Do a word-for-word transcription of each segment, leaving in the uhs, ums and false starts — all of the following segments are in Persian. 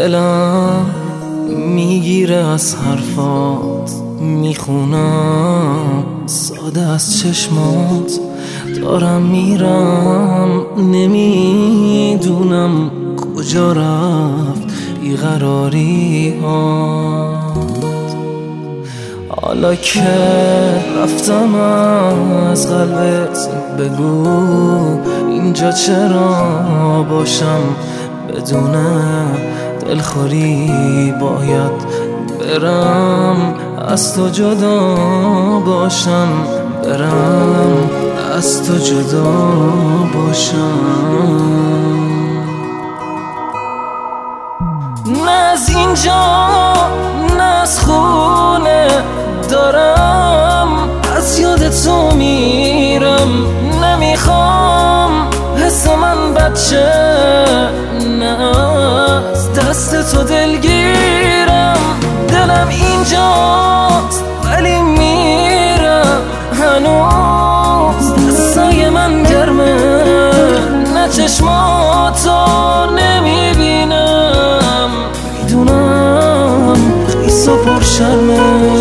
دلم میگیره از حرفات، میخونم ساده از چشمات. دارم میرم نمیدونم کجا رفت بیقراری هات. حالا که رفتم از قلبت بگو اینجا چرا باشم بدون دلخوری. باید برم از تو جدا باشم، برم از تو جدا باشم. نه از اینجا نه از خونه دارم از یاد تو میرم. نمیخوام حس من بچه، نه از دست تو دلگیرم. دلم اینجاست ولی میرم، هنوز دستای من گرمه. نه چشماتو نمیبینم، میدونم خیس و پر شرمه.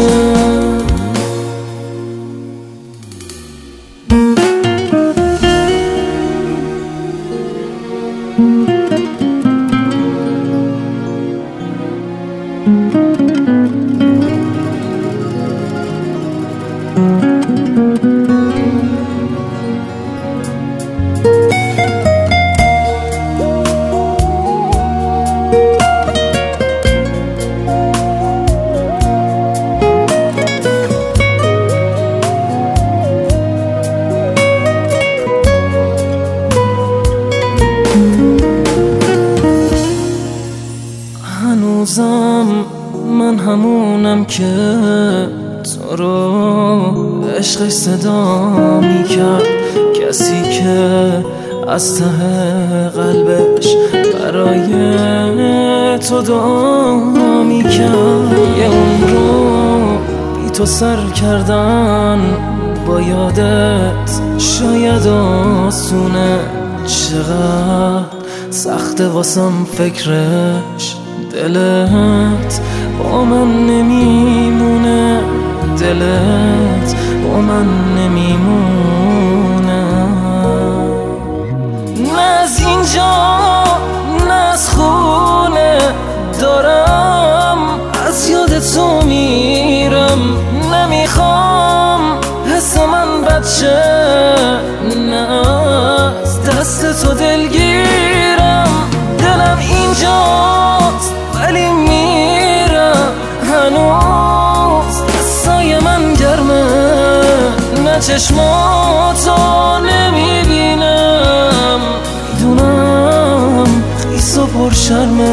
هنوزم من همونم که تو رو عشقش صدا میکرد. کسی که از ته قلبش برای تو دعا میکرد. یه عمر رو بی تو سر کردن با یادت شاید آسونه. چقدر سخته واسم فکرش، دلت با من نمیمونه، دلت با من نمیمونه. نه از اینجا نه از خونه دارم از یاد تو میرم. نمیخوام حس من بچه، نه از دست تو دلگیرم. دلم اینجاست ولی میرم، هنوز دستای من گرمه. نه چشماتو نمیبینم، میدونم خیس و پر شرمه.